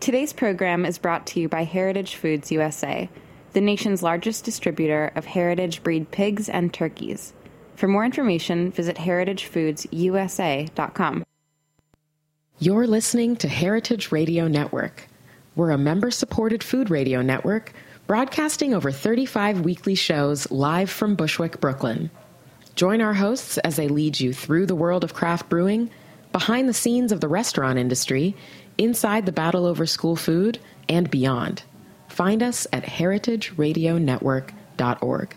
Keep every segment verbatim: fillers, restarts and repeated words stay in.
Today's program is brought to you by Heritage Foods U S A, the nation's largest distributor of heritage breed pigs and turkeys. For more information, visit heritage foods u s a dot com. You're listening to Heritage Radio Network. We're a member-supported food radio network broadcasting over thirty-five weekly shows live from Bushwick, Brooklyn. Join our hosts as they lead you through the world of craft brewing, behind the scenes of the restaurant industry, inside the battle over school food, and beyond. Find us at heritage radio network dot org.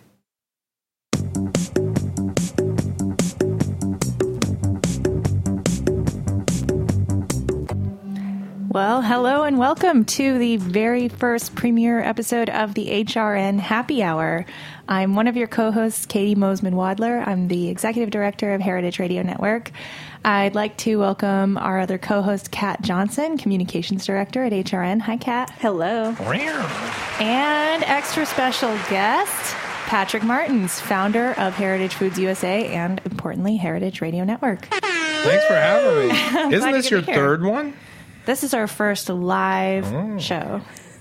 Well, hello and welcome to the very first premiere episode of the H R N Happy Hour. I'm one of your co-hosts, Katie Mosman-Wadler. I'm the Executive Director of Heritage Radio Network. I'd like to welcome our other co-host, Kat Johnson, Communications Director at H R N. Hi, Kat. Hello. And extra special guest, Patrick Martins, founder of Heritage Foods U S A and, importantly, Heritage Radio Network. Thanks for having me. Isn't this your third one? This is our first live oh. show.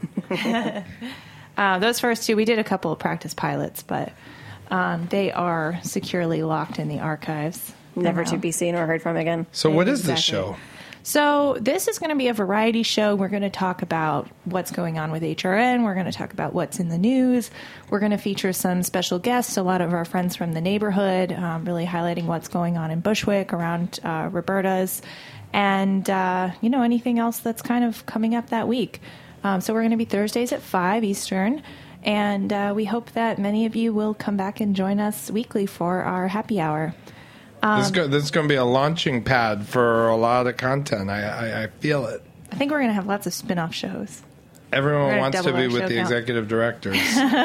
uh, those first two, we did a couple of practice pilots, but um, they are securely locked in the archives. Never to be seen or heard from again. So what is exactly. this show? So this is going to be a variety show. We're going to talk about what's going on with H R N. We're going to talk about what's in the news. We're going to feature some special guests, a lot of our friends from the neighborhood, um, really highlighting what's going on in Bushwick around uh, Roberta's. And, uh, you know, anything else that's kind of coming up that week. Um, so we're going to be Thursdays at five Eastern. And uh, we hope that many of you will come back and join us weekly for our happy hour. Um, this, is go- this is going to be a launching pad for a lot of content. I, I, I feel it. I think we're going to have lots of spin-off shows. Everyone wants to be with the count. executive directors.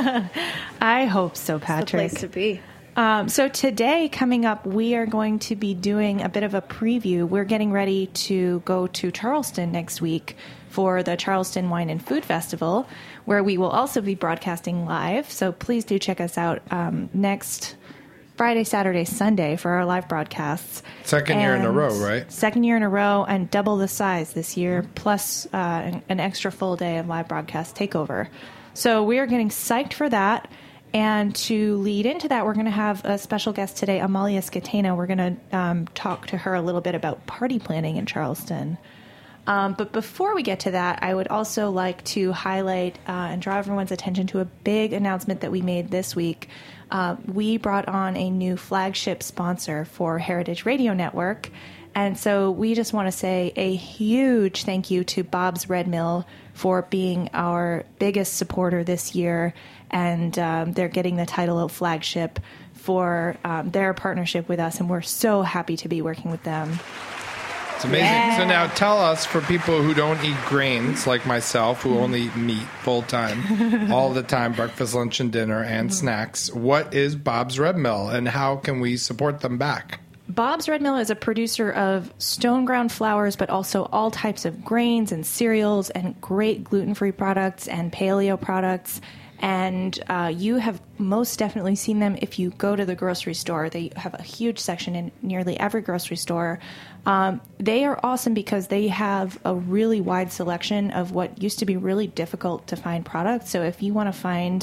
I hope so, Patrick. It's the place to be. Um, so today, coming up, we are going to be doing a bit of a preview. We're getting ready to go to Charleston next week for the Charleston Wine and Food Festival, where we will also be broadcasting live. So please do check us out um, next Friday, Saturday, Sunday for our live broadcasts. Second and year in a row, right? Second year in a row, and double the size this year, plus uh, an, an extra full day of live broadcast takeover. So we are getting psyched for that. And to lead into that, we're going to have a special guest today, Amalia Scatena. We're going to um, talk to her a little bit about party planning in Charleston. Um, but before we get to that, I would also like to highlight uh, and draw everyone's attention to a big announcement that we made this week. Uh, we brought on a new flagship sponsor for Heritage Radio Network. And so we just want to say a huge thank you to Bob's Red Mill for being our biggest supporter this year. And um, they're getting the title of flagship for um, their partnership with us. And we're so happy to be working with them. It's amazing. Yeah. So now tell us, for people who don't eat grains like myself, who only eat meat full time, all the time, breakfast, lunch, and dinner, and mm-hmm. snacks, what is Bob's Red Mill and how can we support them back? Bob's Red Mill is a producer of stone ground flours, but also all types of grains and cereals and great gluten-free products and paleo products. And uh, you have most definitely seen them if you go to the grocery store. They have a huge section in nearly every grocery store. Um, they are awesome because they have a really wide selection of what used to be really difficult to find products. So if you want to find,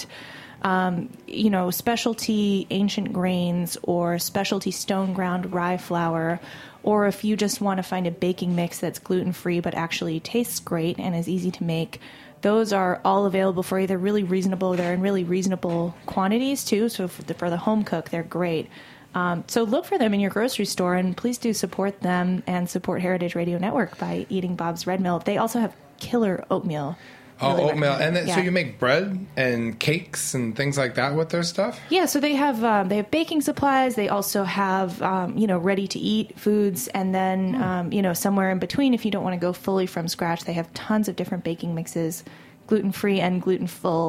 um, you know, specialty ancient grains or specialty stone ground rye flour, or if you just want to find a baking mix that's gluten-free but actually tastes great and is easy to make, those are all available for you. They're really reasonable. They're in really reasonable quantities, too. So for the, for the home cook, they're great. Um, so look for them in your grocery store, and please do support them and support Heritage Radio Network by eating Bob's Red Mill. They also have killer oatmeal. Oh, really oatmeal. And then, yeah. so you make bread and cakes and things like that with their stuff? Yeah, so they have um, they have baking supplies. They also have, um, you know, ready-to-eat foods. And then, mm. um, you know, somewhere in between, if you don't want to go fully from scratch, they have tons of different baking mixes, gluten-free and gluten-full.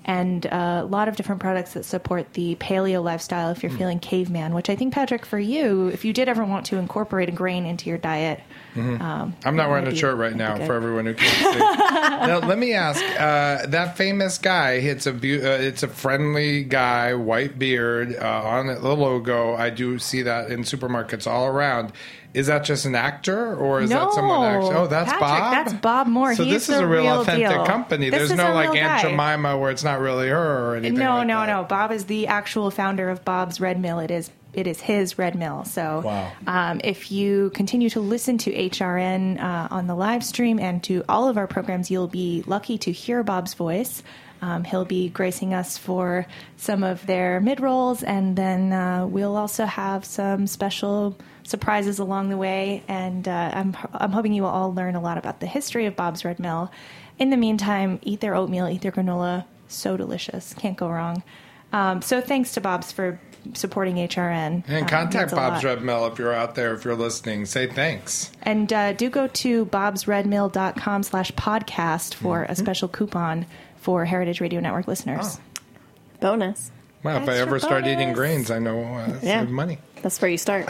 and uh, a lot of different products that support the paleo lifestyle if you're mm. feeling caveman, which I think, Patrick, for you, if you did ever want to incorporate a grain into your diet. Mm-hmm. Um, I'm not wearing a shirt right now for everyone who can't see. Now, let me ask, uh, that famous guy, it's a be- uh, it's a friendly guy, white beard, uh, on the logo. I do see that in supermarkets all around. Is that just an actor, or is no, that someone actually? Oh, that's Patrick, Bob? That's Bob Moore. So He's this is a real, real authentic deal. company. This There's no like Aunt guy. Jemima where it's not really her or anything No, like no, that. no. Bob is the actual founder of Bob's Red Mill. It is it is his Red Mill. So wow. um, if you continue to listen to H R N uh, on the live stream and to all of our programs, you'll be lucky to hear Bob's voice. Um, he'll be gracing us for some of their mid-rolls, and then uh, we'll also have some special surprises along the way. And uh, I'm, I'm hoping you will all learn a lot about the history of Bob's Red Mill. In the meantime, eat their oatmeal, eat their granola. So delicious. Can't go wrong. Um, so thanks to Bob's for supporting H R N. And contact um, Bob's Red Mill if you're out there, if you're listening. Say thanks. And uh, do go to bobsredmill.com slash podcast for mm-hmm. a special coupon for Heritage Radio Network listeners. Oh. Bonus. Well, if Extra I ever bonus. start eating grains, I know uh, yeah. save money. That's where you start.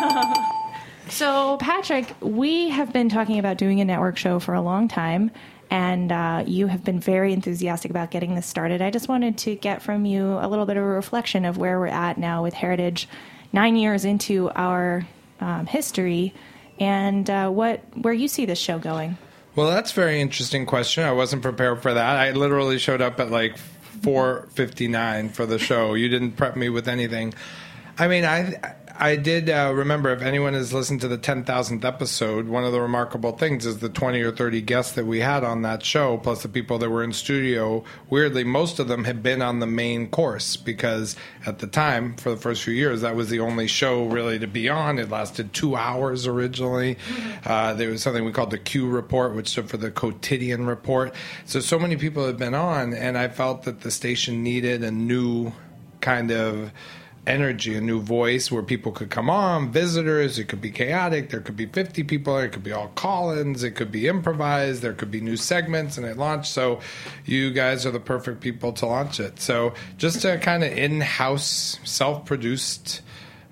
So, Patrick, we have been talking about doing a network show for a long time, and uh, you have been very enthusiastic about getting this started. I just wanted to get from you a little bit of a reflection of where we're at now with Heritage, nine years into our um, history, and uh, what where you see this show going. Well, that's a very interesting question. I wasn't prepared for that. I literally showed up at like four fifty-nine for the show. You didn't prep me with anything. I mean, I I did uh, remember, if anyone has listened to the ten thousandth episode, one of the remarkable things is the twenty or thirty guests that we had on that show, plus the people that were in studio. Weirdly, most of them had been on the main course, because at the time, for the first few years, that was the only show really to be on. It lasted two hours originally. Uh, there was something we called the Q Report, which stood for the Quotidian Report. So, so many people had been on, and I felt that the station needed a new kind of energy, a new voice where people could come on, visitors. It could be chaotic. There could be fifty people. It could be all call-ins. It could be improvised. There could be new segments, and it launched. So you guys are the perfect people to launch it. So just a kind of in-house, self-produced,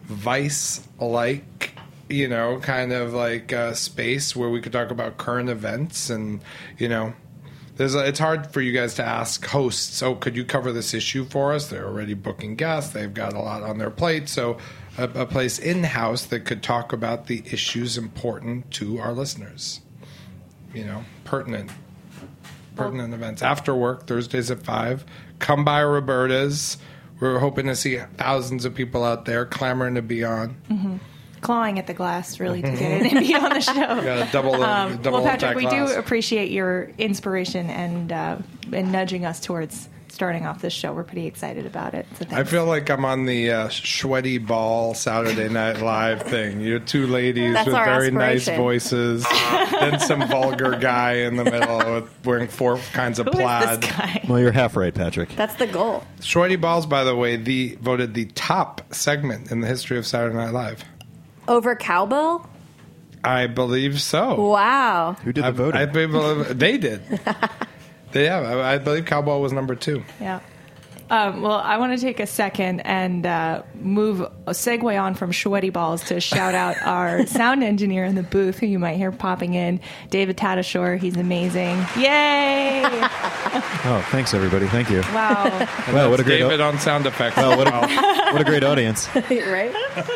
Vice-like, you know, kind of like uh, space where we could talk about current events and, you know, There's a, it's hard for you guys to ask hosts, oh, could you cover this issue for us? They're already booking guests. They've got a lot on their plate. So a, a place in-house that could talk about the issues important to our listeners. You know, pertinent. Pertinent well, events. After work, Thursdays at five. Come by Roberta's. We're hoping to see thousands of people out there clamoring to be on. Mm-hmm. Clawing at the glass, really, to get in and be on the show. Got double, um, double well, Patrick, we glass. do appreciate your inspiration and uh, and nudging us towards starting off this show. We're pretty excited about it. So I feel like I'm on the uh, Sweaty Ball Saturday Night Live thing. You're two ladies That's with very nice aspiration. voices, then some vulgar guy in the middle with wearing four kinds of Who plaid. is this guy? Well, you're half right, Patrick. That's the goal. Sweaty Balls, by the way, the voted the top segment in the history of Saturday Night Live. Over Cowbell? I believe so. Wow. Who did the I, voting? I believe they did. They have. I, I believe Cowbell was number two. Yeah. Um, well, I want to take a second and uh, move a segue on from sweaty balls to shout out our sound engineer in the booth, who you might hear popping in, David Tadashore. He's amazing. Yay! Oh, thanks everybody. Thank you. Wow. Wow, what a great David au- on sound effects. Wow, what a, what a great audience. Right?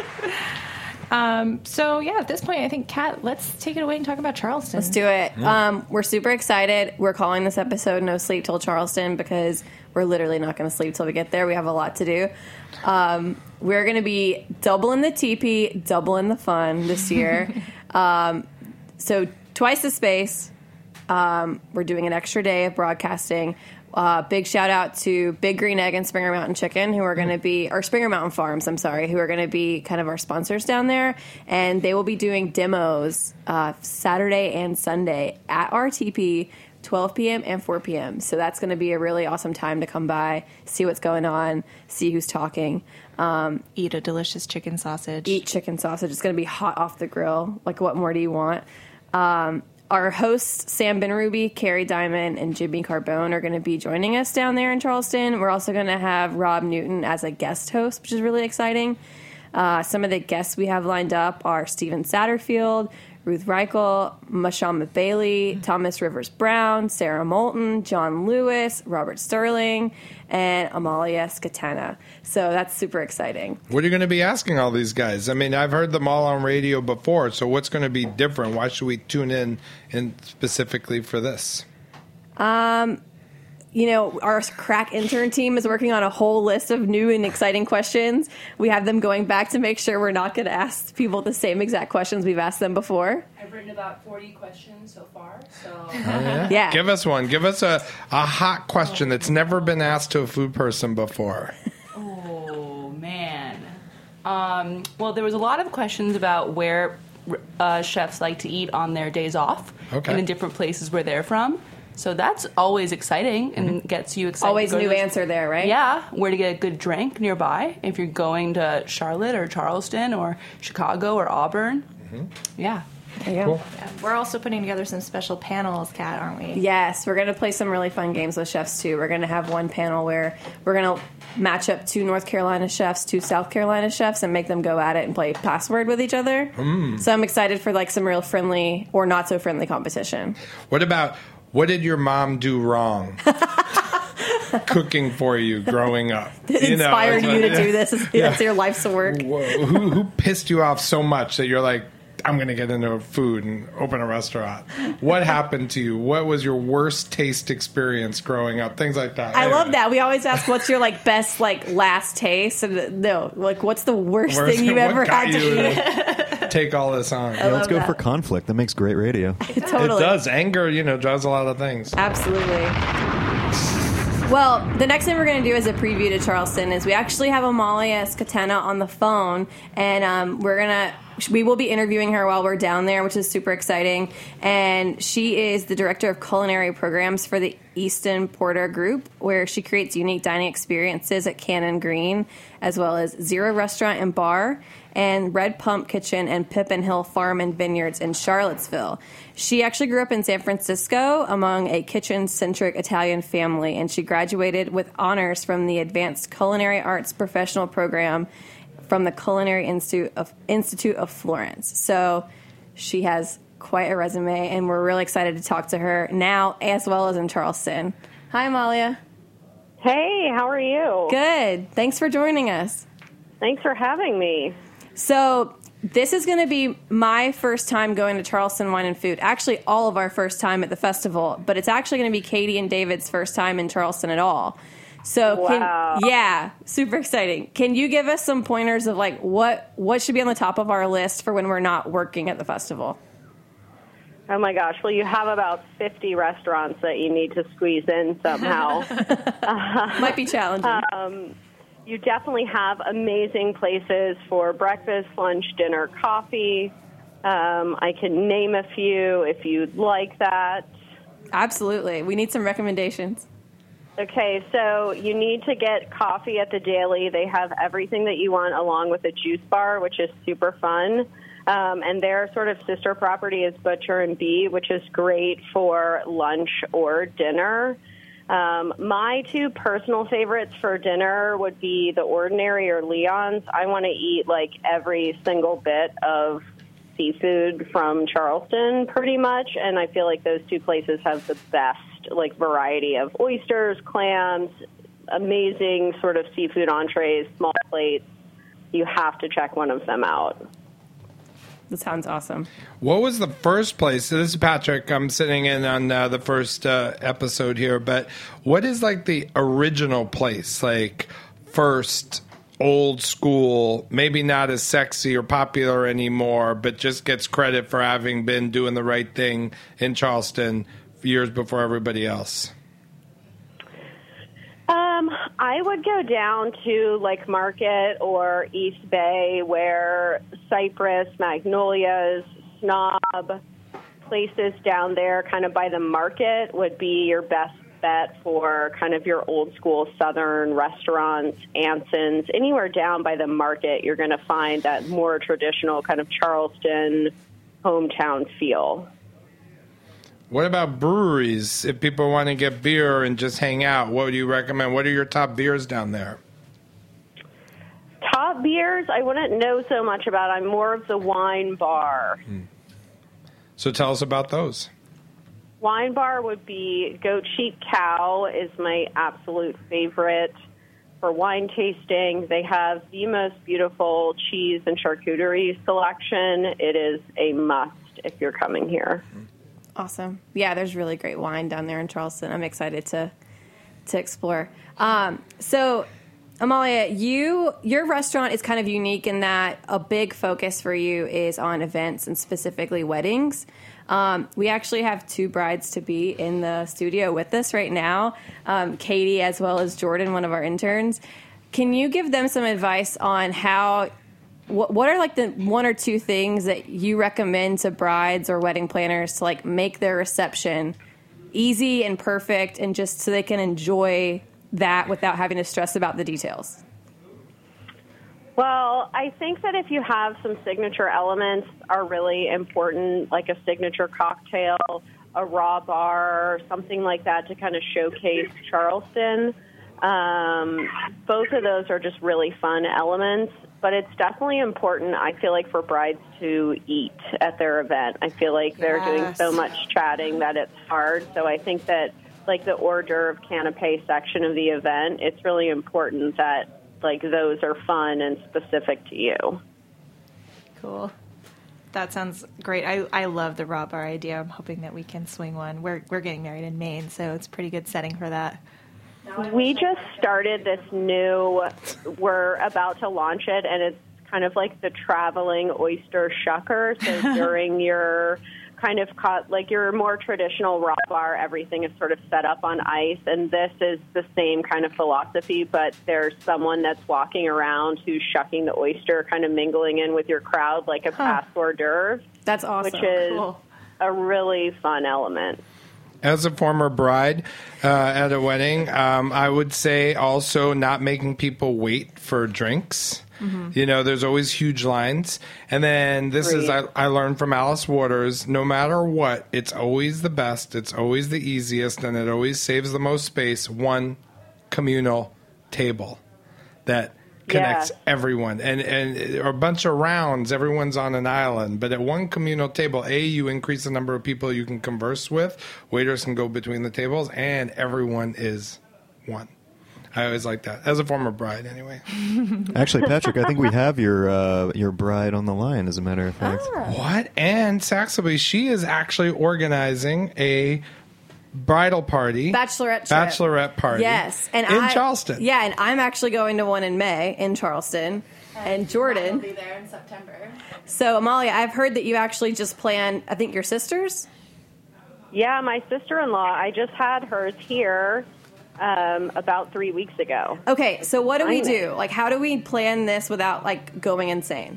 Um, so, yeah, at this point, I think, Kat, let's take it away and talk about Charleston. Let's do it. Um, we're super excited. We're calling this episode No Sleep Till Charleston because we're literally not going to sleep till we get there. We have a lot to do. Um, we're going to be doubling the teepee, doubling the fun this year. um, so twice the space. Um, we're doing an extra day of broadcasting. Uh, big shout out to Big Green Egg and Springer Mountain Chicken, who are going to be, or Springer Mountain Farms, I'm sorry, who are going to be kind of our sponsors down there. And they will be doing demos uh, Saturday and Sunday at R T P, twelve p.m. and four p.m. So that's going to be a really awesome time to come by, see what's going on, see who's talking. Um, Eat a delicious chicken sausage. eat chicken sausage. It's going to be hot off the grill. Like, what more do you want? Um, our hosts, Sam Benrubi, Carrie Diamond, and Jimmy Carbone, are going to be joining us down there in Charleston. We're also going to have Rob Newton as a guest host, which is really exciting. Uh, some of the guests we have lined up are Steven Satterfield, Ruth Reichel, Mashama Bailey, Thomas Rivers Brown, Sarah Moulton, John Lewis, Robert Sterling, and Amalia Scatena. So that's super exciting. What are you going to be asking all these guys? I mean, I've heard them all on radio before, so what's going to be different? Why should we tune in, in specifically for this? Um... You know, our crack intern team is working on a whole list of new and exciting questions. We have them going back to make sure we're not going to ask people the same exact questions we've asked them before. I've written about forty questions so far. So Oh, yeah? Yeah. Give us one. Give us a, a hot question that's never been asked to a food person before. Oh, man. Um, well, there was a lot of questions about where uh, chefs like to eat on their days off Okay. and in different places where they're from. So that's always exciting and gets you excited. Always to a go new to those- answer there, right? Yeah, where to get a good drink nearby if you're going to Charlotte or Charleston or Chicago or Auburn. Yeah. There you go. Cool. Yeah, we're also putting together some special panels, Kat, aren't we? Yes, we're going to play some really fun games with chefs, too. We're going to have one panel where we're going to match up two North Carolina chefs, two South Carolina chefs, and make them go at it and play password with each other. Mm. So I'm excited for like some real friendly or not so friendly competition. What about, what did your mom do wrong cooking for you growing up? It You know, inspired it's you like- to do this. That's your life's work. Whoa, who, who pissed you off so much that you're like, I'm going to get into food and open a restaurant? What happened to you? What was your worst taste experience growing up? Things like that. I Anyway. love that. We always ask, what's your like best like last taste? And no, like what's the worst, Worst- thing you what ever got had to you eat? to take all this on? Yeah, let's love go that. for conflict. That makes great radio. Totally. It does. Anger, you know, drives a lot of things. Absolutely. Well, the next thing we're going to do as a preview to Charleston is we actually have Amalia Scatena on the phone, and um, we're going to we will be interviewing her while we're down there, which is super exciting. And she is the director of culinary programs for the Easton Porter Group, where she creates unique dining experiences at Cannon Green, as well as Zero Restaurant and Bar, and Red Pump Kitchen and Pippin Hill Farm and Vineyards in Charlottesville. She actually grew up in San Francisco among a kitchen-centric Italian family, and she graduated with honors from the Advanced Culinary Arts Professional Program from the Culinary Institute of, Institute of Florence. So she has quite a resume, and we're really excited to talk to her now as well as in Charleston. Hi, Amalia. Hey, how are you? Good. Thanks for joining us. Thanks for having me. So this is going to be my first time going to Charleston Wine and Food. Actually, all of our first time at the festival, but it's actually going to be Katie and David's first time in Charleston at all. So, Wow. can, yeah, super exciting. Can you give us some pointers of like what what should be on the top of our list for when we're not working at the festival? Oh my gosh, well, you have about fifty restaurants that you need to squeeze in somehow. Might be challenging. um, you definitely have amazing places for breakfast, lunch, dinner, coffee. Um, I can name a few if you'd like that. Absolutely. We need some recommendations. Okay, so you need to get coffee at the Daily. They have everything that you want along with a juice bar, which is super fun. Um, and their sort of sister property is Butcher and Bee, which is great for lunch or dinner. Um, my two personal favorites for dinner would be The Ordinary or Leon's. I want to eat like every single bit of seafood from Charleston pretty much, and I feel like those two places have the best like variety of oysters, clams, amazing sort of seafood entrees, small plates. You have to check one of them out. That sounds awesome. What was the first place? So this is Patrick. I'm sitting in on uh, the first uh, episode here, but what is like the original place? Like first old school, maybe not as sexy or popular anymore, but just gets credit for having been doing the right thing in Charleston years before everybody else? Um, I would go down to like Market or East Bay, where Cypress, Magnolias, Snob, places down there kind of by the market would be your best bet for kind of your old school Southern restaurants, Anson's. Anywhere down by the market, you're going to find that more traditional kind of Charleston hometown feel. What about breweries? If people want to get beer and just hang out, what would you recommend? What are your top beers down there? Top beers, I wouldn't know so much about. I'm more of the wine bar. Hmm. So tell us about those. Wine bar would be Goat Cheek Cow is my absolute favorite for wine tasting. They have the most beautiful cheese and charcuterie selection. It is a must if you're coming here. Awesome. Yeah, there's really great wine down there in Charleston. I'm excited to to explore. Um, so, Amalia, you your restaurant is kind of unique in that a big focus for you is on events and specifically weddings. Um, we actually have two brides to be in the studio with us right now, um, Katie as well as Jordan, one of our interns. Can you give them some advice on how, what, what are like the one or two things that you recommend to brides or wedding planners to like make their reception easy and perfect and just so they can enjoy that without having to stress about the details? Well, I think that if you have some signature elements are really important, like a signature cocktail, a raw bar, something like that to kind of showcase Charleston. Um, both of those are just really fun elements, but it's definitely important, I feel like, for brides to eat at their event. I feel like they're Yes. doing so much chatting that it's hard, so I think that, like, the hors d'oeuvre canapé section of the event, it's really important that like those are fun and specific to you. Cool. That sounds great. I, I love the raw bar idea. I'm hoping that we can swing one. We're we're getting married in Maine, so it's a pretty good setting for that. We just started this new, we're about to launch it, and it's kind of like the traveling oyster shucker. So during your kind of caught, like your more traditional raw bar, everything is sort of set up on ice, and this is the same kind of philosophy, but there's someone that's walking around who's shucking the oyster, kind of mingling in with your crowd like a huh. past hors d'oeuvre. That's awesome. Which is cool. a really fun element. As a former bride uh, at a wedding, um, I would say also not making people wait for drinks. Mm-hmm. You know, there's always huge lines. And then this Great. is, I, I learned from Alice Waters, no matter what, it's always the best, it's always the easiest, and it always saves the most space, one communal table that connects yeah. everyone. And, and a bunch of rounds, everyone's on an island. But at one communal table, A, you increase the number of people you can converse with, waiters can go between the tables, and everyone is one. I always like that. As a former bride, anyway. Actually, Patrick, I think we have your uh, your bride on the line, as a matter of fact. Ah. What? And Saxby, she is actually organizing a bridal party. Bachelorette trip. Bachelorette party. Yes. And in I, Charleston. Yeah, and I'm actually going to one in May in Charleston. And, and Jordan. will be there in September. So, Amalia, I've heard that you actually just planned, I think, your sister's? Yeah, my sister-in-law. I just had hers here. Um, about three weeks ago. Okay, so what do we do? Like, how do we plan this without, like, going insane?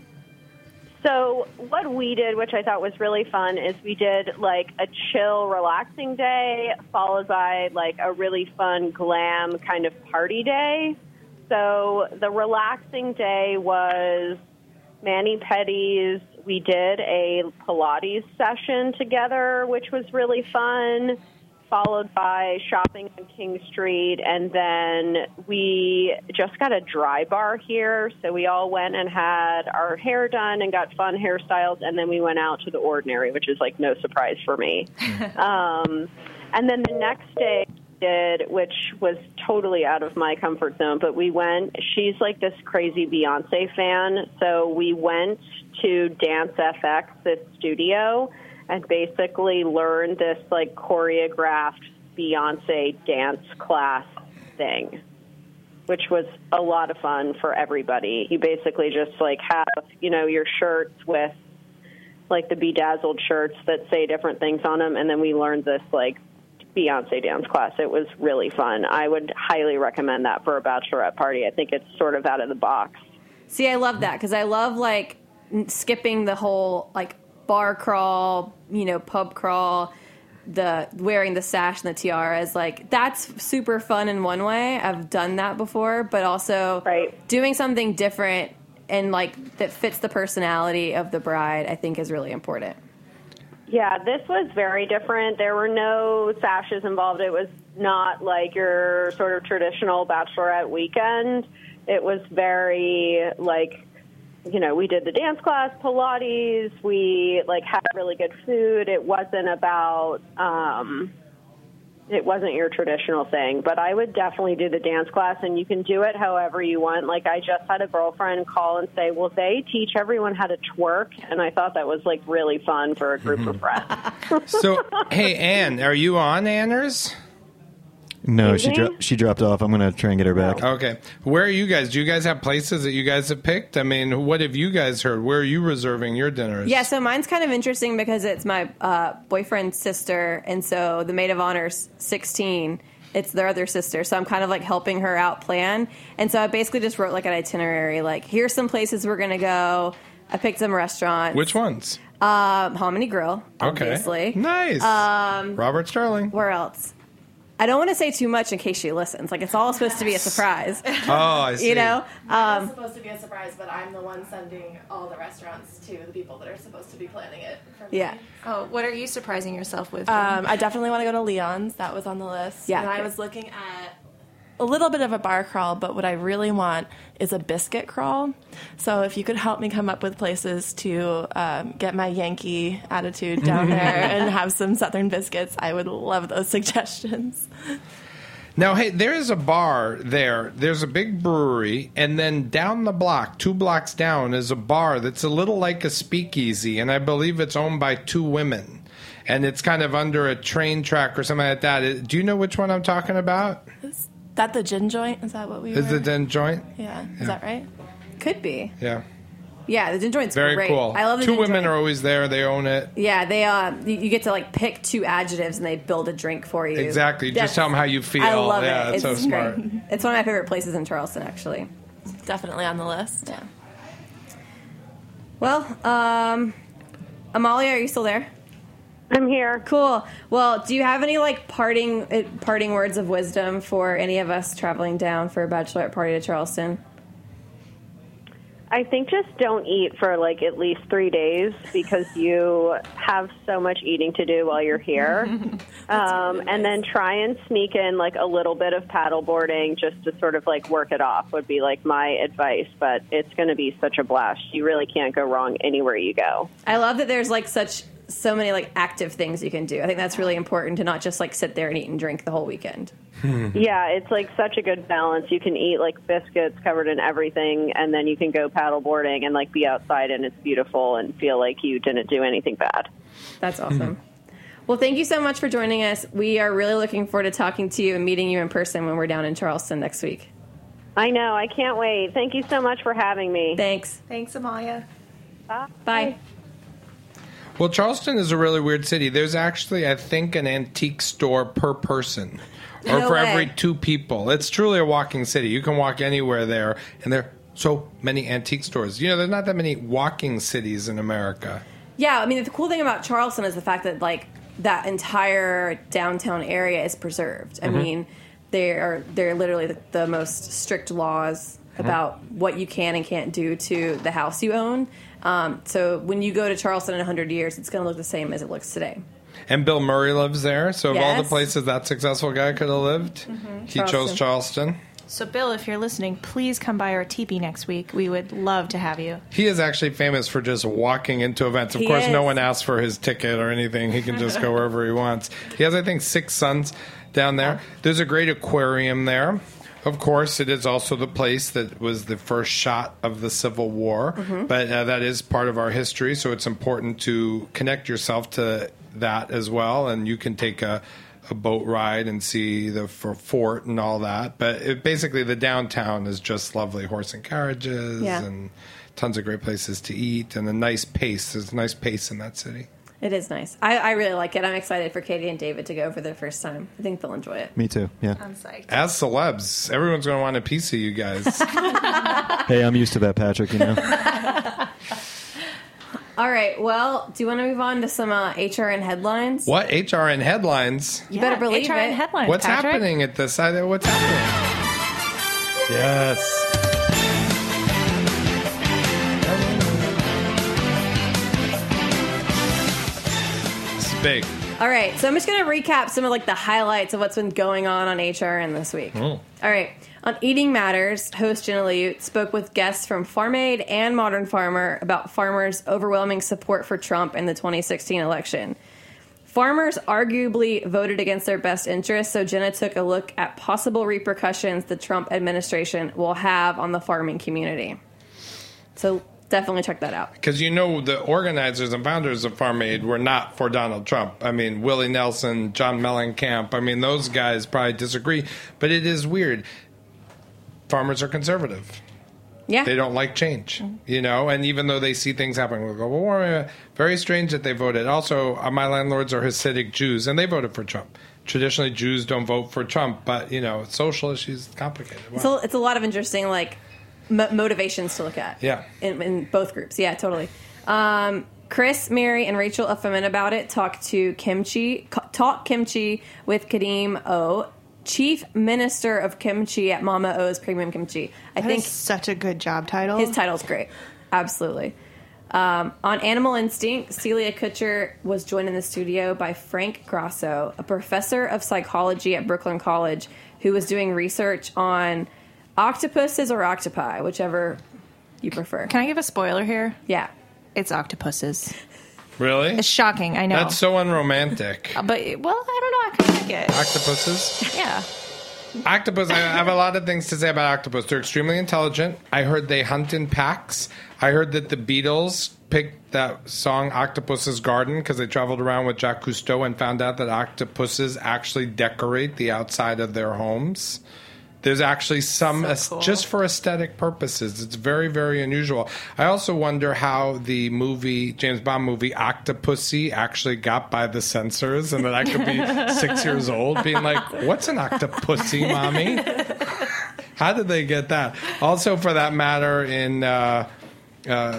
So what we did, which I thought was really fun, is we did, like, a chill, relaxing day, followed by, like, a really fun, glam kind of party day. So the relaxing day was mani-pedis. We did a Pilates session together, which was really fun, followed by shopping on King Street, and then we just got a dry bar here, so we all went and had our hair done and got fun hairstyles, and then we went out to the Ordinary, which is like no surprise for me. um, and then the next day we did, which was totally out of my comfort zone, but we went, she's like this crazy Beyonce fan, so we went to Dance F X, this studio, and basically learned this, like, choreographed Beyonce dance class thing, which was a lot of fun for everybody. You basically just, like, have, you know, your shirts with, like, the bedazzled shirts that say different things on them, and then we learned this, like, Beyonce dance class. It was really fun. I would highly recommend that for a bachelorette party. I think it's sort of out of the box. See, I love that, because I love, like, skipping the whole, like, bar crawl, you know, pub crawl, the wearing the sash and the tiaras. Like, that's super fun in one way. I've done that before, but also right. doing something different and, like, that fits the personality of the bride, I think is really important. Yeah, this was very different. There were no sashes involved. It was not like your sort of traditional bachelorette weekend. It was very like, you know, we did the dance class, Pilates, we like had really good food. It wasn't about, um, it wasn't your traditional thing, but I would definitely do the dance class, and you can do it however you want. Like, I just had a girlfriend call and say, well, they teach everyone how to twerk, and I thought that was, like, really fun for a group Mm-hmm. of friends. So, hey, Ann, are you on, Anners? No, she Excuse dro- me? she dropped off. I'm going to try and get her back. Okay. Where are you guys? Do you guys have places that you guys have picked? I mean, what have you guys heard? Where are you reserving your dinners? Yeah, so mine's kind of interesting because it's my uh, boyfriend's sister, and so the maid of honor's sixteen. It's their other sister, so I'm kind of like helping her out plan. And so I basically just wrote like an itinerary, like here's some places we're gonna go. I picked some restaurants. Which ones? Um, Hominy Grill, obviously. Okay. Nice. Um, Robert Sterling. Where else? I don't want to say too much in case she listens. Like, it's all supposed to be a surprise. Oh, I see. You know? Um, Um, it's supposed to be a surprise, but I'm the one sending all the restaurants to the people that are supposed to be planning it for me. yeah. Oh, what are you surprising yourself with? Um, I definitely want to go to Leon's. That was on the list. Yeah. And I was looking at a little bit of a bar crawl, but what I really want is a biscuit crawl. So if you could help me come up with places to um, get my Yankee attitude down there and have some Southern biscuits, I would love those suggestions. Now, hey, there is a bar there. There's a big brewery, and then down the block, two blocks down, is a bar that's a little like a speakeasy, and I believe it's owned by two women. And it's kind of under a train track or something like that. Do you know which one I'm talking about? Is that the gin joint? Is that what we Is were? the Den Joint? Yeah. Is that right? Could be. Yeah. Yeah, the gin joint's Very great. cool. I love the Two gin women joint. are always there. They own it. Yeah, they uh, you, you get to like pick two adjectives and they build a drink for you. Exactly. That's- Just tell them how you feel. I love yeah, it. that's so It's smart. great. It's one of my favorite places in Charleston, actually. Definitely on the list. Yeah. Well, um, Amalia, are you still there? I'm here. Cool. Well, do you have any like parting uh, parting words of wisdom for any of us traveling down for a bachelorette party to Charleston? I think just don't eat for like at least three days because you have so much eating to do while you're here. um, really and then try and sneak in like a little bit of paddleboarding just to sort of like work it off would be like my advice. But it's going to be such a blast. You really can't go wrong anywhere you go. I love that there's like such so many like active things you can do. I think that's really important to not just like sit there and eat and drink the whole weekend. Yeah, it's like such a good balance. You can eat like biscuits covered in everything, and then you can go paddleboarding and like be outside and it's beautiful and feel like you didn't do anything bad. That's awesome. Well, thank you so much for joining us. We are really looking forward to talking to you and meeting you in person when we're down in Charleston next week. I know. I can't wait. Thank you so much for having me. Thanks. Thanks, Amalia. Bye. Bye. Well, Charleston is a really weird city. There's actually, I think, an antique store per person. Or No for way. every two people. It's truly a walking city. You can walk anywhere there, and there are so many antique stores. You know, there's not that many walking cities in America. Yeah, I mean, the cool thing about Charleston is the fact that, like, that entire downtown area is preserved. I mean, they are, they're literally the, the most strict laws about what you can and can't do to the house you own. Um, so when you go to Charleston in one hundred years, it's going to look the same as it looks today. And Bill Murray lives there, so of all the Yes. places that successful guy could have lived, he chose Charleston. So, Bill, if you're listening, please come by our teepee next week. We would love to have you. He is actually famous for just walking into events. Of He course, no is. one asks for his ticket or anything. He can just go wherever he wants. He has, I think, six sons down there. There's a great aquarium there. Of course, it is also the place that was the first shot of the Civil War, but uh, that is part of our history, so it's important to connect yourself to that as well, and you can take a, a boat ride and see the for fort and all that. But it, basically, the downtown is just lovely horse and carriages Yeah. and tons of great places to eat and a nice pace. There's a nice pace in that city. It is nice. I, I really like it. I'm excited for Katie and David to go for their first time. I think they'll enjoy it. Me too. Yeah. I'm psyched. As celebs, everyone's going to want a piece of you guys. Hey, I'm used to that, Patrick. You know. All right. Well, do you want to move on to some uh, H R N headlines? What H R N headlines? You better believe H R N it. headlines, What's Patrick. happening at this? I- What's happening? Yes. big. All right, so I'm just going to recap some of like the highlights of what's been going on on H R N this week. Oh. All right, on Eating Matters, host Jenna Liut spoke with guests from Farm Aid and Modern Farmer about farmers' overwhelming support for Trump in the twenty sixteen election. Farmers arguably voted against their best interests, so Jenna took a look at possible repercussions the Trump administration will have on the farming community. So definitely check that out. Because you know the organizers and founders of Farm Aid were not for Donald Trump. I mean, Willie Nelson, John Mellencamp, I mean, those guys probably disagree. But it is weird. Farmers are conservative. Yeah. They don't like change, you know, and even though they see things happening with global warming, very strange that they voted. Also, uh, my landlords are Hasidic Jews, and they voted for Trump. Traditionally, Jews don't vote for Trump, but, you know, social issues, complicated. Wow. So it's a lot of interesting, like, mo- motivations to look at. Yeah. In, in both groups. Yeah, totally. Um, Chris, Mary, and Rachel of Femin About It talked to Kimchi, Talk Kimchi with Kadeem O, Chief Minister of Kimchi at Mama O's Premium Kimchi. I That think is such a good job title. his title's great. Absolutely. Um, on Animal Instinct, Celia Kutcher was joined in the studio by Frank Grasso, a professor of psychology at Brooklyn College, who was doing research on octopuses or octopi, whichever you prefer. Can I give a spoiler here? Yeah. It's octopuses. Really? It's shocking, I know. That's so unromantic. Uh, But, well, I don't know. I kind of like it. Octopuses? Yeah. Octopus, I have a lot of things to say about octopus. They're extremely intelligent. I heard they hunt in packs. I heard that the Beatles picked that song Octopus's Garden because they traveled around with Jacques Cousteau and found out that octopuses actually decorate the outside of their homes. There's actually some, So as- cool. just for aesthetic purposes. It's very, very unusual. I also wonder how the movie, James Bond movie, Octopussy, actually got by the censors, and that I could be six years old being like, what's an octopussy, mommy? How did they get that? Also, for that matter, in uh, uh,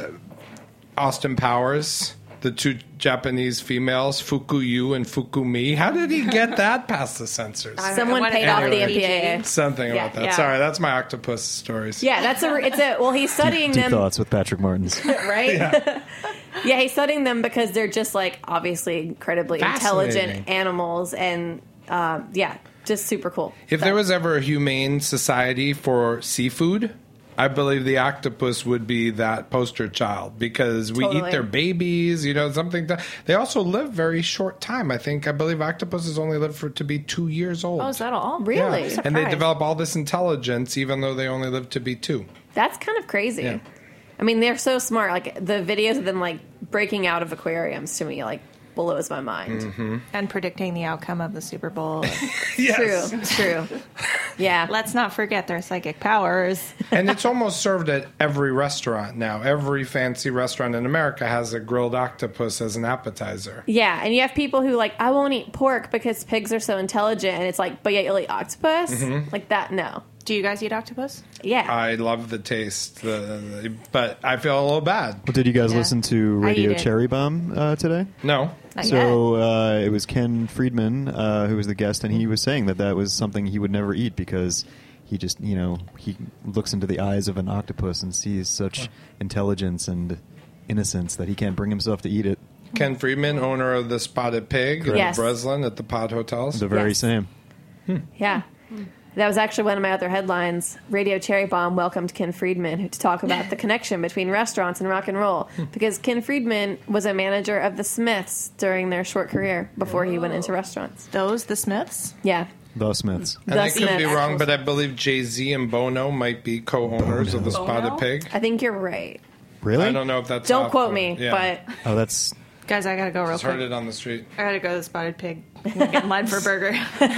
Austin Powers, the two Japanese females, Fukuyu and Fukumi. How did he get that past the censors? Someone what- paid off the Anyway. M P A A. Something Yeah, about that. yeah. Sorry, that's my octopus stories. Yeah, that's a. It's a. Well, he's studying Deep them, thoughts with Patrick Martins. right? Yeah. Yeah, he's studying them because they're just like obviously incredibly intelligent Fascinating. animals, and um, yeah, just super cool. If there was ever a humane society for seafood, I believe the octopus would be that poster child because we Totally. eat their babies, you know, something. To, they also live very short time. I think, I believe octopuses only live for to be two years old. Oh, is that all? Really? Yeah. I'm And they surprised. develop all this intelligence even though they only live to be two. That's kind of crazy. Yeah. I mean, they're so smart. Like the videos of them like breaking out of aquariums to me like blows my mind. Mm-hmm. And predicting the outcome of the Super Bowl. Yes. True, true. Yeah. Let's not forget their psychic powers. And it's almost served at every restaurant now. Every fancy restaurant in America has a grilled octopus as an appetizer. Yeah, and you have people who like, I won't eat pork because pigs are so intelligent, and it's like, but yet you'll eat octopus? Mm-hmm. Like that, no. Do you guys eat octopus? Yeah. I love the taste, the, the, but I feel a little bad. Well, did you guys Yeah. listen to I Radio eat it. Cherry Bomb uh, today? No. Not So uh, it was Ken Friedman uh, who was the guest, and he was saying that that was something he would never eat because he just, you know, he looks into the eyes of an octopus and sees such intelligence and innocence that he can't bring himself to eat it. Ken Friedman, owner of the Spotted Pig in Yes. Breslin at the Pod Hotels. The very Yes. same. Yeah. That was actually one of my other headlines. Radio Cherry Bomb welcomed Ken Friedman to talk about the connection between restaurants and rock and roll. Because Ken Friedman was a manager of the Smiths during their short career before he went into restaurants. Those, the Smiths? Yeah. The Smiths. And The I could be Smiths. wrong, but I believe Jay-Z and Bono might be co-owners of the Spotted Pig. I think you're right. Really? I don't know if that's Don't off quote or- me, yeah. but Oh, that's Guys, I gotta go real Just heard quick. it on the street. I gotta go to the Spotted Pig. I'm gonna get in line for a burger.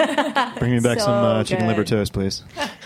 bring me back So some uh, chicken good. liver toast, please.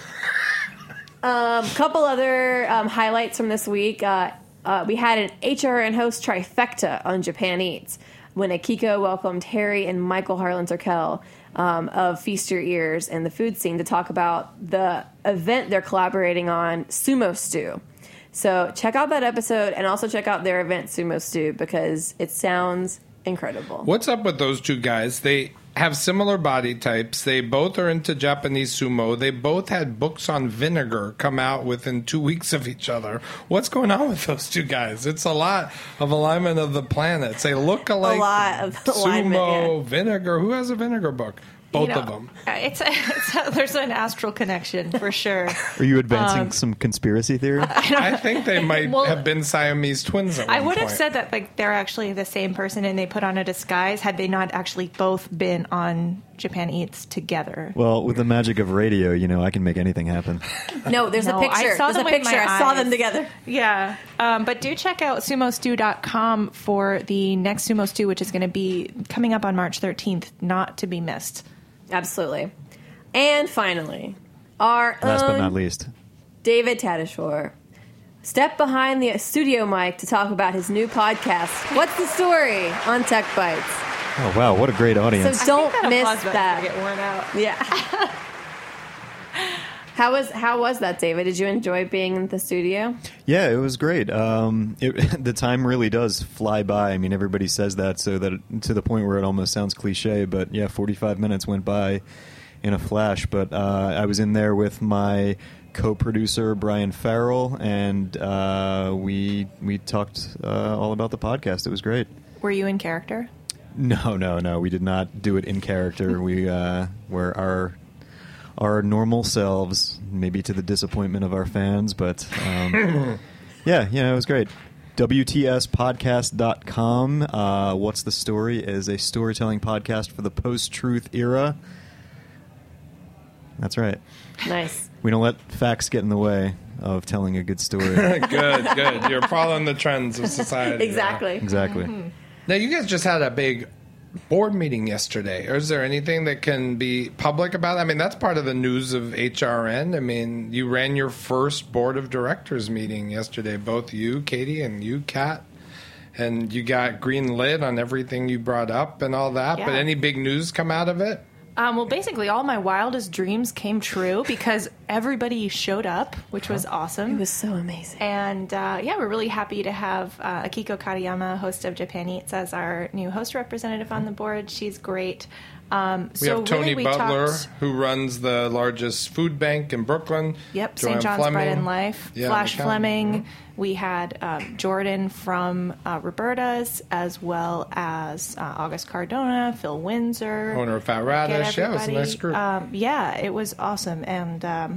A couple other um, highlights from this week. Uh, uh, we had an H R N host trifecta on Japan Eats when Akiko welcomed Harry and Michael Harlan Turkel um, of Feast Your Ears and the food scene to talk about the event they're collaborating on, Sumo Stew. So check out that episode and also check out their event, Sumo Stew, because it sounds incredible. What's up with those two guys? They have similar body types. They both are into Japanese sumo. They both had books on vinegar come out within two weeks of each other. What's going on with those two guys? It's a lot of alignment of the planets. They look alike. A lot of alignment, Sumo, yeah. vinegar. Who has a vinegar book? Both You know, of them. It's, a, it's a, there's an astral connection for sure. Are you advancing Um, some conspiracy theory? I think they might Well, have been Siamese twins at one I would have point. said that like they're actually the same person and they put on a disguise had they not actually both been on Japan Eats together. Well, with the magic of radio, you know, I can make anything happen. No, there's No, a picture. I saw There's a them with picture. my I saw eyes. them together. Yeah, um, but do check out sumo stew dot com for the next Sumo Stew, which is going to be coming up on March thirteenth, not to be missed. Absolutely. And finally, our Last own but not least. David Tadashore stepped behind the studio mic to talk about his new podcast. What's the story on Tech Bites? Oh, wow. What a great audience. So don't that miss applause button's that. gonna get worn out. Yeah. How was how was that, David? Did you enjoy being in the studio? Yeah, it was great. Um, it, the time really does fly by. I mean, everybody says that, so that it, to the point where it almost sounds cliche. But yeah, forty-five minutes went by in a flash. But uh, I was in there with my co-producer Brian Farrell, and uh, we we talked uh, all about the podcast. It was great. Were you in character? No, no, no. We did not do it in character. We uh, were our our normal selves, maybe to the disappointment of our fans, but um, yeah, you know, it was great. W T S podcast dot com. Uh, What's the Story is a storytelling podcast for the post-truth era. That's right. Nice. We don't let facts get in the way of telling a good story. good, good. You're following the trends of society. Exactly. Exactly. Now, you guys just had a big board meeting yesterday. Is there anything that can be public about it? I mean, that's part of the news of H R N. I mean, you ran your first board of directors meeting yesterday, both you, Katie, and you, Kat. And you got green lit on everything you brought up and all that. Yeah. But any big news come out of it? Um, well, basically, all my wildest dreams came true because everybody showed up, which was awesome. It was so amazing. And uh, yeah, we're really happy to have uh, Akiko Katayama, host of Japan Eats, as our new host representative on the board. She's great. Um, We so have Tony really we Butler, talked, who runs the largest food bank in Brooklyn. Yep, Joanne Saint John's Fleming. Bread and Life. Yeah, Flash McCown. Fleming. We had um, Jordan from uh, Roberta's, as well as uh, August Cardona, Phil Windsor. Owner of Fat Get Radish. Yeah, it was a everybody. nice group. Um, yeah, it was awesome. And um,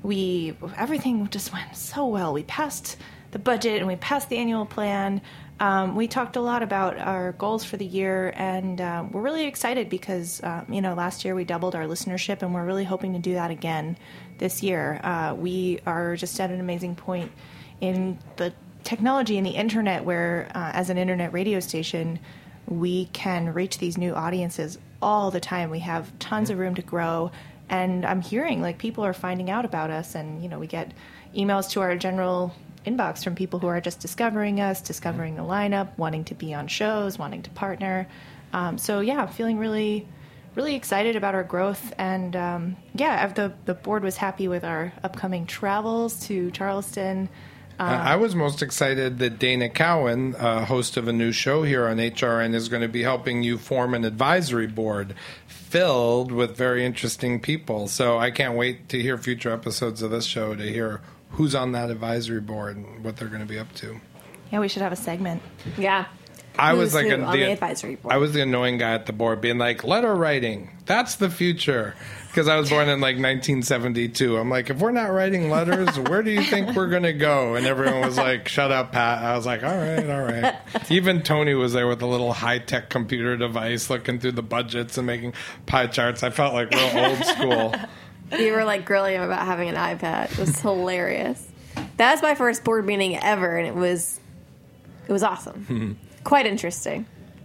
we everything just went so well. We passed the budget and we passed the annual plan. Um, we talked a lot about our goals for the year, and uh, we're really excited because, uh, you know, last year we doubled our listenership, and we're really hoping to do that again this year. Uh, we are just at an amazing point in the technology and the internet where, uh, as an internet radio station, we can reach these new audiences all the time. We have tons of room to grow, and I'm hearing, like, people are finding out about us, and, you know, we get emails to our general inbox from people who are just discovering us, discovering the lineup, wanting to be on shows, wanting to partner. Um, so yeah, I'm feeling really, really excited about our growth. And um, yeah, the the board was happy with our upcoming travels to Charleston. Uh, I was most excited that Dana Cowan, uh, host of a new show here on H R N, is going to be helping you form an advisory board filled with very interesting people. So I can't wait to hear future episodes of this show to hear who's on that advisory board and what they're going to be up to. Yeah, we should have a segment. Yeah. I Who's was like who a, on the advisory board? I was the annoying guy at the board being like, letter writing, that's the future. Because I was born in like nineteen seventy-two. I'm like, if we're not writing letters, where do you think we're going to go? And everyone was like, shut up, Pat. I was like, all right, all right. Even Tony was there with a little high-tech computer device looking through the budgets and making pie charts. I felt like real old school. You were like grilling him about having an iPad. It was hilarious. That was my first board meeting ever, and it was it was awesome. Quite interesting.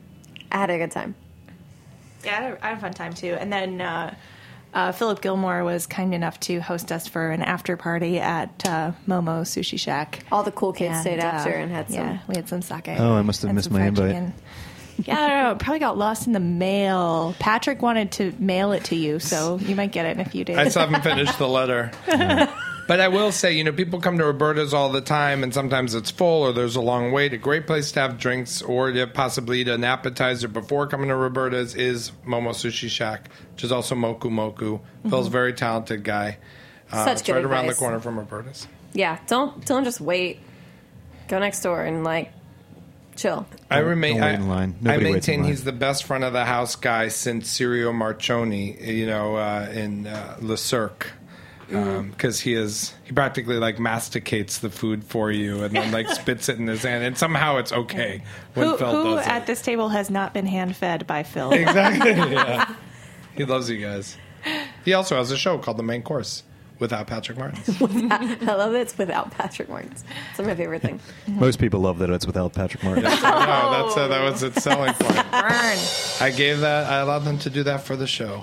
I had a good time. Yeah, I had a, I had a fun time too. And then uh, uh, Philip Gilmore was kind enough to host us for an after party at uh, Momo Sushi Shack. All the cool kids And, stayed uh, after and had some. Yeah, we had some sake. Oh, I must have and missed some my fried invite. chicken. Yeah, I don't know. It probably got lost in the mail. Patrick wanted to mail it to you, so you might get it in a few days. I still haven't finished the letter. But I will say, you know, people come to Roberta's all the time, and sometimes it's full or there's a long wait. A great place to have drinks or to possibly eat an appetizer before coming to Roberta's is Momo Sushi Shack, which is also Moku Moku. Mm-hmm. Phil's a very talented guy. Uh, Such it's good right around the advice. corner from Roberta's. Yeah, don't don't just wait. Go next door and like chill. I remain. Don't wait I, in line. I Nobody waits in maintain line. he's the best front of the house guy since Sirio Marchoni. You know, uh, in uh, Le Cirque. Because um, he is, he practically like masticates the food for you and then like spits it in his hand, and somehow it's okay when Who, Phil who does at it. this table has not been hand fed by Phil? Exactly. Yeah. He loves you guys. He also has a show called The Main Course without Patrick Martins. I love it. It's without Patrick Martins. It's my favorite thing. Most people love that it's without Patrick Martin. No, that's uh, that was its selling point. Burn. I gave that. I allowed them to do that for the show.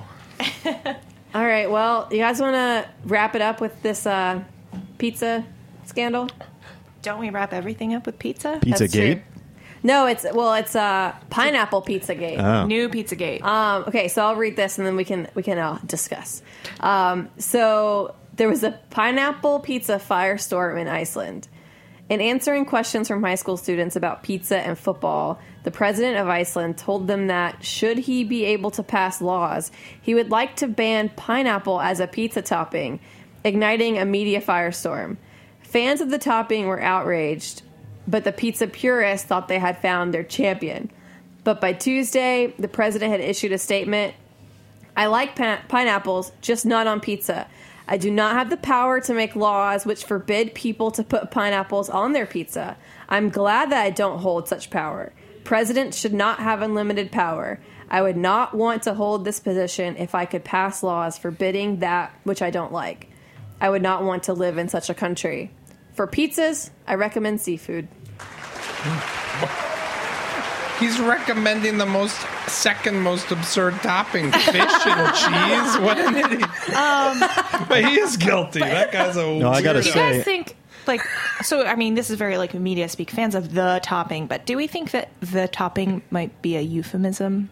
All right. Well, you guys want to wrap it up with this uh, pizza scandal? Don't we wrap everything up with pizza? Pizza That's Gate? true. No, it's well, it's uh, pineapple pizza gate. Oh. New Pizzagate. Um, okay, so I'll read this and then we can we can uh, discuss. Um, so there was a pineapple pizza firestorm in Iceland. In answering questions from high school students about pizza and football, the president of Iceland told them that should he be able to pass laws, he would like to ban pineapple as a pizza topping, igniting a media firestorm. Fans of the topping were outraged, but the pizza purists thought they had found their champion. But by Tuesday, the president had issued a statement. I like pine- pineapples, just not on pizza. I do not have the power to make laws which forbid people to put pineapples on their pizza. I'm glad that I don't hold such power. Presidents should not have unlimited power. I would not want to hold this position if I could pass laws forbidding that which I don't like. I would not want to live in such a country. For pizzas, I recommend seafood. He's recommending the most second most absurd topping, fish and cheese. What an idiot! Um, But he is guilty. That guy's a No, I gotta do you say- guys think, like, so, I mean, this is very, like, media speak, fans of the topping, but do we think that the topping might be a euphemism?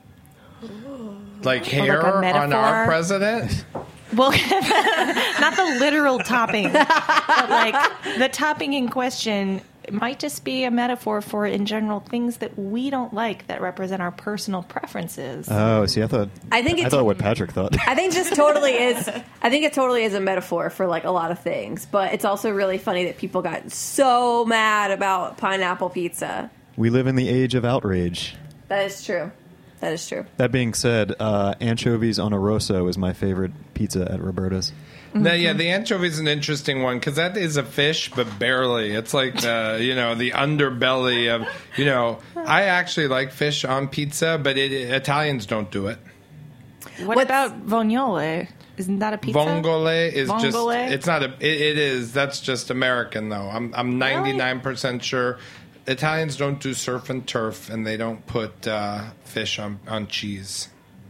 like Or hair like a on metaphor. our president. Well, not the literal topping, but, like, the topping in question might just be a metaphor for, in general, things that we don't like that represent our personal preferences. Oh, see, I thought I think I it's- thought what Patrick thought. I think just totally is. I think it totally is a metaphor for like a lot of things, but it's also really funny that people got so mad about pineapple pizza. We live in the age of outrage. That is true. That is true. That being said, uh, anchovies on a rosso is my favorite pizza at Roberta's. No, yeah, the anchovy is an interesting one because that is a fish, but barely. It's like the you know the underbelly of you know. I actually like fish on pizza, but it, Italians don't do it. What What's- about vognole? Isn't that a pizza? Vongole is Vongole? just it's not a it, it is that's just American though. I'm I'm ninety-nine percent sure Italians don't do surf and turf and they don't put uh, fish on on cheese.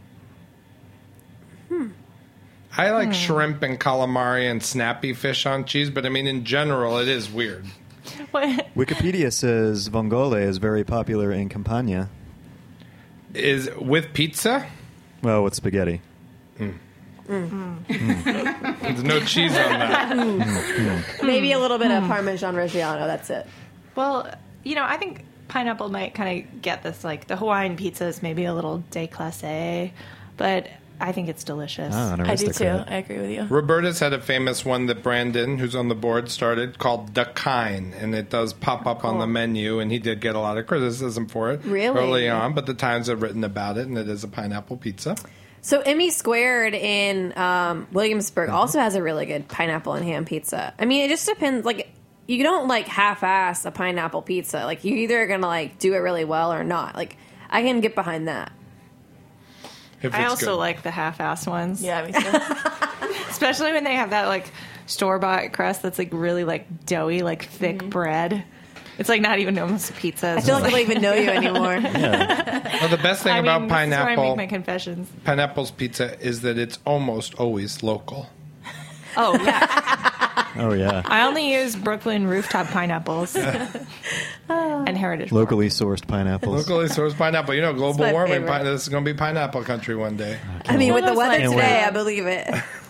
Hmm. I like shrimp and calamari and snappy fish on cheese, but I mean in general it is weird. What? Wikipedia says vongole is very popular in Campania. Is with pizza? Well, with spaghetti. There's no cheese on that. Maybe a little bit of Parmesan Reggiano. That's it. Well, you know, I think pineapple might kind of get this, like, the Hawaiian pizza is maybe a little déclassé, but I think it's delicious. Ah, an I do too. aristocrat. I agree with you. Roberta's had a famous one that Brandon, who's on the board, started called The Kind, and it does pop up on the menu, and he did get a lot of criticism for it Really? early on, but the Times have written about it, and it is a pineapple pizza. So Emmy Squared in um, Williamsburg also has a really good pineapple and ham pizza. I mean, it just depends. Like, you don't like half-ass a pineapple pizza. Like, you're either gonna like do it really well or not. Like, I can get behind that. If I it's also good. like the half-ass ones. Yeah, me too. Especially when they have that, like, store-bought crust that's, like, really, like, doughy, like, thick bread. It's, like, not even almost a pizza. I It's feel like just, I don't even know you anymore. Well, the best thing I about mean, this is where I pineapple, make my confessions. pineapple's pizza is that it's almost always local. Oh, yeah. Oh, yeah. I only use Brooklyn rooftop pineapples and Heritage Farm. Locally sourced pineapples. Locally sourced pineapple. You know, global my warming. favorite. Pi- this is going to be pineapple country one day. I mean, with the weather Can't today, wait. I believe it.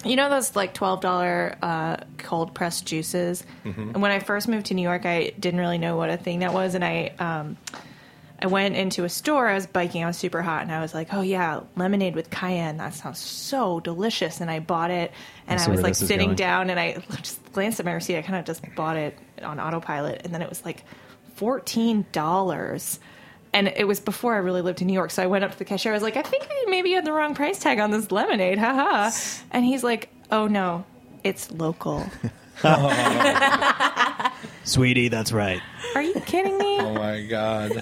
You know those like twelve dollars uh, cold pressed juices? Mm-hmm. And when I first moved to New York, I didn't really know what a thing that was. And I um, I went into a store. I was biking. I was super hot. And I was like, oh, yeah, lemonade with cayenne. That sounds so delicious. And I bought it. And I I was where like this is sitting going. down. And I just glanced at my receipt. I kind of just bought it on autopilot. And then it was like fourteen dollars. And it was before I really lived in New York. So I went up to the cashier. I was like, I think I maybe had the wrong price tag on this lemonade. Haha. And he's like, oh, no, it's local. Sweetie, that's right. Are you kidding me? Oh, my God.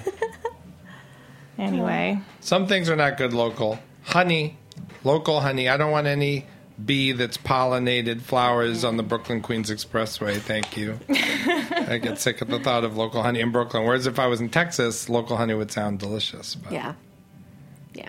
Anyway. Some things are not good local. Honey, local honey. I don't want any bee that's pollinated flowers on the Brooklyn Queens Expressway. Thank you. I get sick at the thought of local honey in Brooklyn. Whereas if I was in Texas, local honey would sound delicious. But. Yeah. Yeah.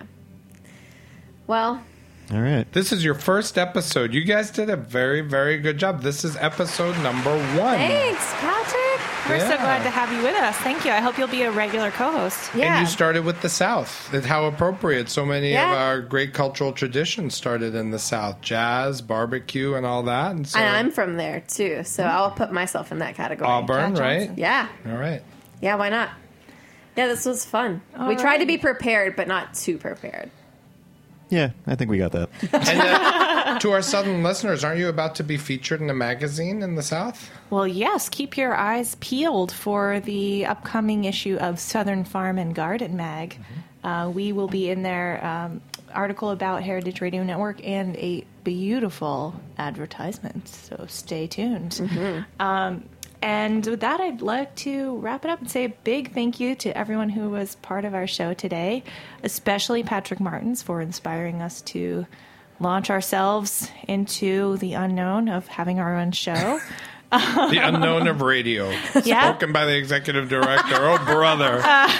Well, All right. This is your first episode. You guys did a very, very good job. This is episode number one. thanks, Patrick. We're so Yeah. glad to have you with us. Thank you. I hope you'll be a regular co-host. Yeah. And you started with the South. That's how appropriate. So many Yeah. of our great cultural traditions started in the South. Jazz, barbecue, and all that. And so and I'm from there, too, so I'll put myself in that category. Auburn, Jack right? Johnson. Yeah. All right. Yeah, why not? Yeah, this was fun. All we tried to right. be prepared, but not too prepared. Yeah, I think we got that. And uh, to our Southern listeners, aren't you about to be featured in a magazine in the South? Well, yes, keep your eyes peeled for the upcoming issue of Southern Farm and Garden Mag. Uh, we will be in there, um, article about Heritage Radio Network and a beautiful advertisement, so stay tuned. Um, and with that, I'd like to wrap it up and say a big thank you to everyone who was part of our show today, especially Patrick Martins for inspiring us to launch ourselves into the unknown of having our own show. The unknown of radio. Yeah. Spoken by the executive director. Oh, brother.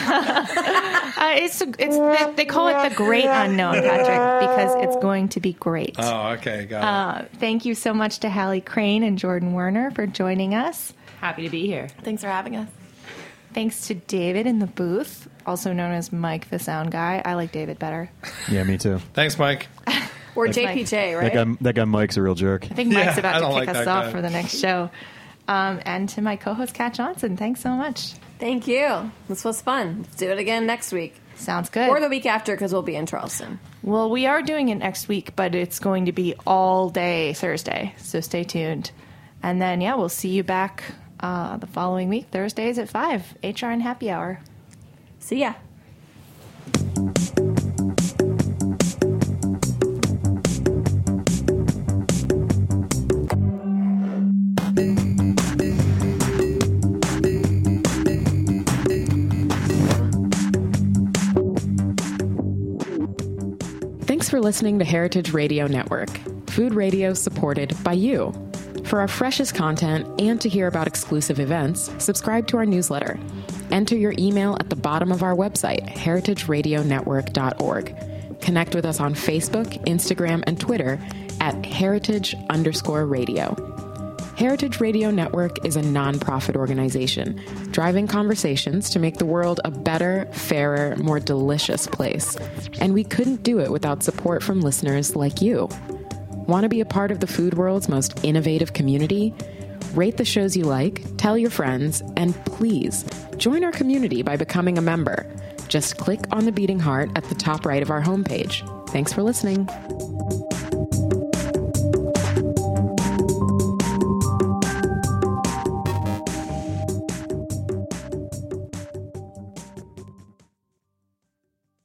Uh, it's it's they, they call it the great unknown, Patrick, because it's going to be great. Oh, okay. Got it. Uh, thank you so much to Hallie Crane and Jordan Werner for joining us. Happy to be here. Thanks for having us. Thanks to David in the booth, also known as Mike the sound guy. I like David better. Yeah, me too. Thanks, Mike. Or That's J P J, That right? guy, that guy Mike's a real jerk. I think Mike's Yeah, I about don't to kick like us that off guy. for the next show. Um, and to my co-host, Kat Johnson, thanks so much. Thank you. This was fun. Let's do it again next week. Sounds good. Or the week after, because we'll be in Charleston. Well, we are doing it next week, but it's going to be all day Thursday, so stay tuned. And then, yeah, we'll see you back uh, the following week, Thursdays at five, H R N Happy Hour. See ya. Thanks for listening to Heritage Radio Network, food radio supported by you. For our freshest content and to hear about exclusive events, subscribe to our newsletter. Enter your email at the bottom of our website, heritage radio network dot org. Connect with us on Facebook, Instagram, and Twitter at heritage underscore radio. Heritage Radio Network is a nonprofit organization driving conversations to make the world a better, fairer, more delicious place. And we couldn't do it without support from listeners like you. Want to be a part of the food world's most innovative community? Rate the shows you like, tell your friends, and please join our community by becoming a member. Just click on the beating heart at the top right of our homepage. Thanks for listening.